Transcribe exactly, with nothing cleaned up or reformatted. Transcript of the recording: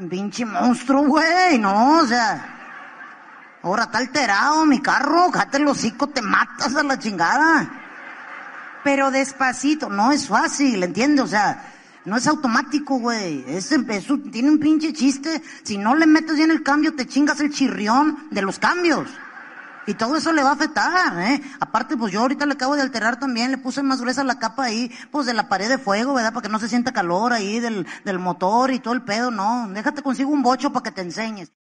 Pinche monstruo, güey, no, o sea. Ahora está alterado mi carro, cállate el hocico, te matas a la chingada. Pero despacito, no es fácil, ¿entiendes? O sea, no es automático, güey. Es, eso tiene un pinche chiste. Si no le metes bien el cambio, te chingas el chirrión de los cambios. Y todo eso le va a afectar, ¿eh? Aparte, pues yo ahorita le acabo de alterar también, le puse más gruesa la capa ahí, pues de la pared de fuego, ¿verdad? Para que no se sienta calor ahí del, del motor y todo el pedo, no. Déjate consigo un bocho para que te enseñes.